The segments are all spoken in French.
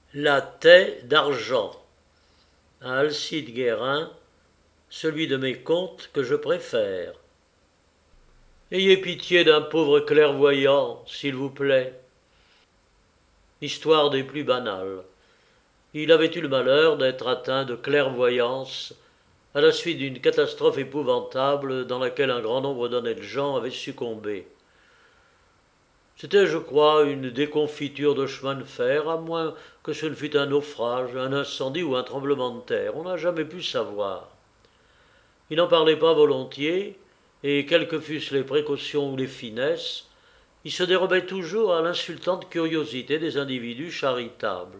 La taie d'argent. À Alcide Guérin, celui de mes contes que je préfère. Ayez pitié d'un pauvre clairvoyant, s'il vous plaît. Histoire des plus banales. Il avait eu le malheur d'être atteint de clairvoyance à la suite d'une catastrophe épouvantable dans laquelle un grand nombre d'honnêtes gens avaient succombé. C'était, je crois, une déconfiture de chemin de fer, à moins que ce ne fût un naufrage, un incendie ou un tremblement de terre. On n'a jamais pu savoir. Il n'en parlait pas volontiers, et quelles que fussent les précautions ou les finesses, il se dérobait toujours à l'insultante curiosité des individus charitables.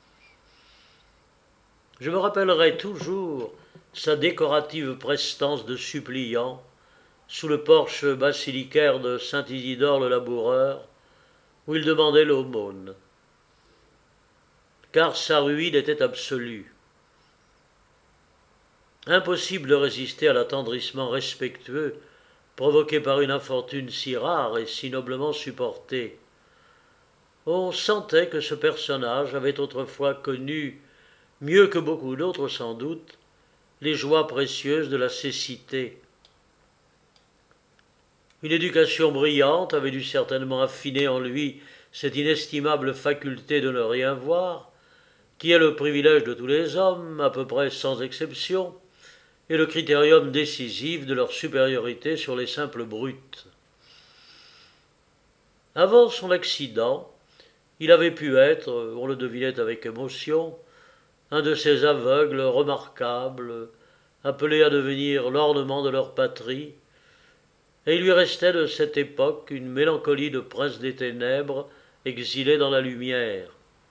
Je me rappellerai toujours sa décorative prestance de suppliant sous le porche basilicaire de Saint-Isidore le Laboureur, où il demandait l'aumône. Car sa ruine était absolue. Impossible de résister à l'attendrissement respectueux provoqué par une infortune si rare et si noblement supportée. On sentait que ce personnage avait autrefois connu, mieux que beaucoup d'autres sans doute, les joies précieuses de la cécité. Une éducation brillante avait dû certainement affiner en lui cette inestimable faculté de ne rien voir, qui est le privilège de tous les hommes, à peu près sans exception, et le critérium décisif de leur supériorité sur les simples brutes. Avant son accident, il avait pu être, on le devinait avec émotion, un de ces aveugles remarquables, appelés à devenir l'ornement de leur patrie, et il lui restait de cette époque une mélancolie de prince des ténèbres exilé dans la lumière.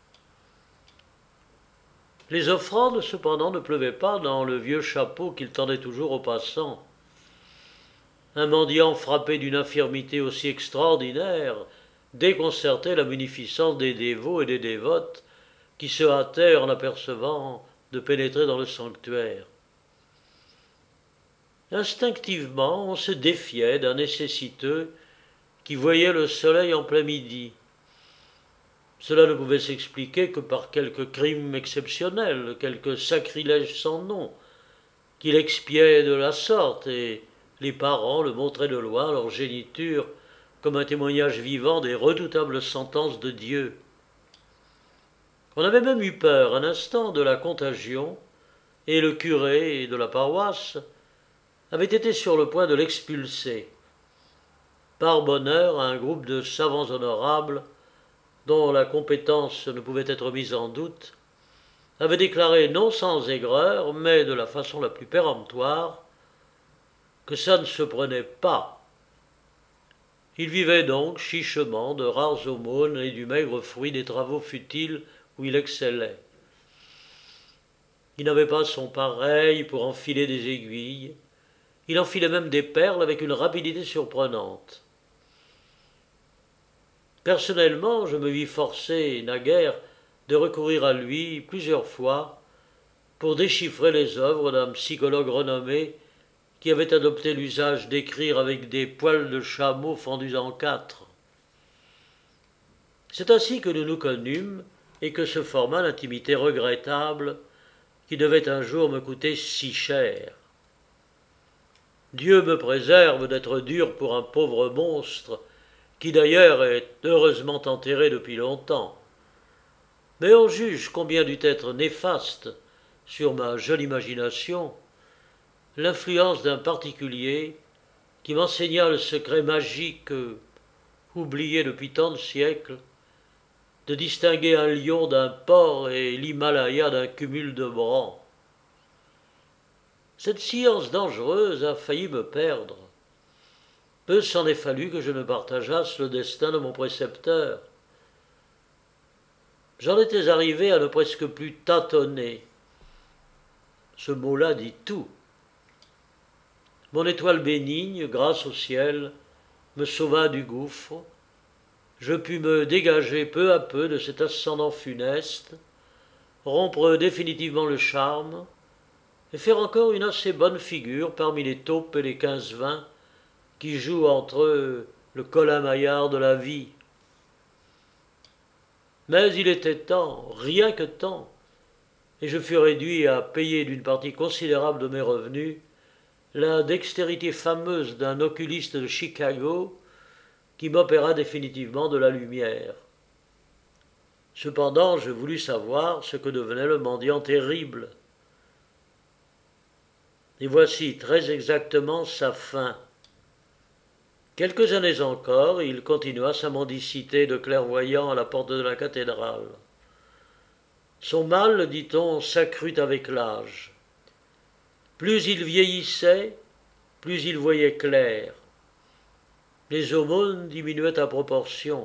Les offrandes, cependant, ne pleuvaient pas dans le vieux chapeau qu'il tendait toujours aux passants. Un mendiant frappé d'une infirmité aussi extraordinaire déconcertait la munificence des dévots et des dévotes qui se hâtaient, en apercevant, de pénétrer dans le sanctuaire. Instinctivement, on se défiait d'un nécessiteux qui voyait le soleil en plein midi. Cela ne pouvait s'expliquer que par quelque crime exceptionnel, quelque sacrilège sans nom, qu'il expiait de la sorte, et les parents le montraient de loin leur géniture comme un témoignage vivant des redoutables sentences de Dieu. On avait même eu peur un instant de la contagion, et le curé de la paroisse avait été sur le point de l'expulser. Par bonheur, un groupe de savants honorables, dont la compétence ne pouvait être mise en doute, avait déclaré non sans aigreur, mais de la façon la plus péremptoire, que ça ne se prenait pas. Il vivait donc chichement de rares aumônes et du maigre fruit des travaux futiles où il excellait. Il n'avait pas son pareil pour enfiler des aiguilles, il enfilait même des perles avec une rapidité surprenante. Personnellement, je me vis forcé, naguère, de recourir à lui plusieurs fois pour déchiffrer les œuvres d'un psychologue renommé qui avait adopté l'usage d'écrire avec des poils de chameau fendus en quatre. C'est ainsi que nous nous connûmes et que se forma l'intimité regrettable qui devait un jour me coûter si cher. Dieu me préserve d'être dur pour un pauvre monstre qui d'ailleurs est heureusement enterré depuis longtemps. Mais on juge combien dut être néfaste sur ma jeune imagination l'influence d'un particulier qui m'enseigna le secret magique, oublié depuis tant de siècles, de distinguer un lion d'un porc et l'Himalaya d'un cumul de bran. Cette science dangereuse a failli me perdre. Peu s'en est fallu que je ne partageasse le destin de mon précepteur. J'en étais arrivé à ne presque plus tâtonner. Ce mot-là dit tout. Mon étoile bénigne, grâce au ciel, me sauva du gouffre. Je pus me dégager peu à peu de cet ascendant funeste, rompre définitivement le charme, et faire encore une assez bonne figure parmi les taupes et les 15-20 qui jouent entre eux le colin-maillard de la vie. Mais il était temps, rien que temps, et je fus réduit à payer d'une partie considérable de mes revenus la dextérité fameuse d'un oculiste de Chicago qui m'opéra définitivement de la lumière. Cependant, je voulus savoir ce que devenait le mendiant terrible. Et voici très exactement sa fin. Quelques années encore, il continua sa mendicité de clairvoyant à la porte de la cathédrale. Son mal, dit-on, s'accrut avec l'âge. Plus il vieillissait, plus il voyait clair. Les aumônes diminuaient à proportion.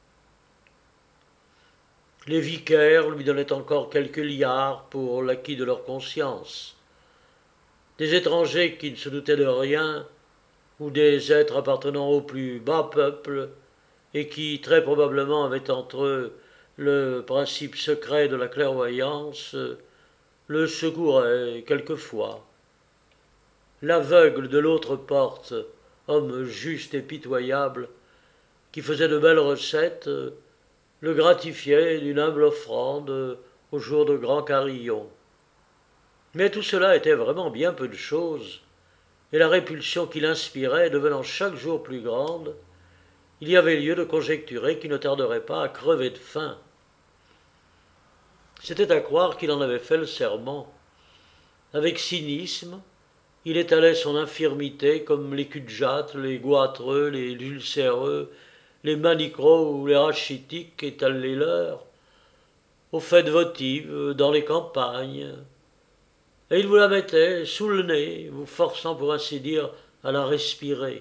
Les vicaires lui donnaient encore quelques liards pour l'acquit de leur conscience. Des étrangers qui ne se doutaient de rien, ou des êtres appartenant au plus bas peuple, et qui très probablement avaient entre eux le principe secret de la clairvoyance, le secouraient quelquefois. L'aveugle de l'autre porte, homme juste et pitoyable, qui faisait de belles recettes, le gratifiait d'une humble offrande au jour de grands carillons. Mais tout cela était vraiment bien peu de choses, et la répulsion qu'il inspirait devenant chaque jour plus grande, il y avait lieu de conjecturer qu'il ne tarderait pas à crever de faim. C'était à croire qu'il en avait fait le serment. Avec cynisme, il étalait son infirmité comme les cul-de-jatte, les goitreux, les ulcéreux, les manicrots ou les rachitiques étalent les leurs, aux fêtes votives, dans les campagnes. Et il vous la mettait sous le nez, vous forçant pour ainsi dire à la respirer.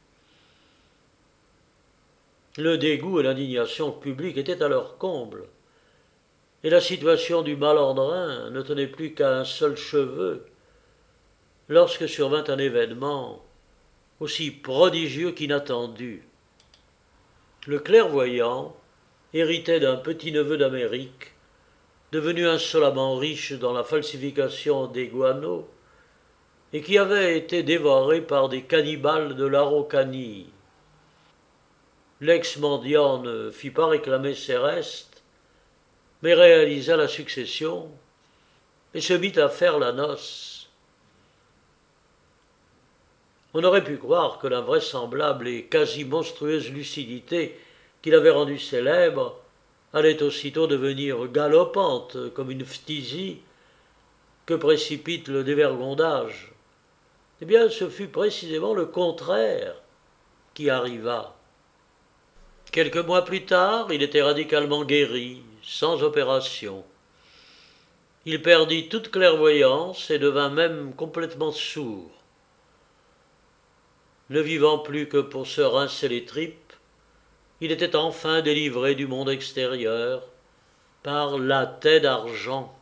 Le dégoût et l'indignation publique étaient à leur comble, et la situation du malandrin ne tenait plus qu'à un seul cheveu, lorsque survint un événement aussi prodigieux qu'inattendu. Le clairvoyant héritait d'un petit-neveu d'Amérique, devenu insolemment riche dans la falsification des guano, et qui avait été dévoré par des cannibales de l'Araucanie. L'ex-mendiant ne fit pas réclamer ses restes, mais réalisa la succession et se mit à faire la noce. On aurait pu croire que l'invraisemblable et quasi monstrueuse lucidité qui l'avait rendu célèbre allait aussitôt devenir galopante comme une phtisie que précipite le dévergondage. Eh bien, ce fut précisément le contraire qui arriva. Quelques mois plus tard, il était radicalement guéri, sans opération. Il perdit toute clairvoyance et devint même complètement sourd. Ne vivant plus que pour se rincer les tripes, il était enfin délivré du monde extérieur par la taie d'argent.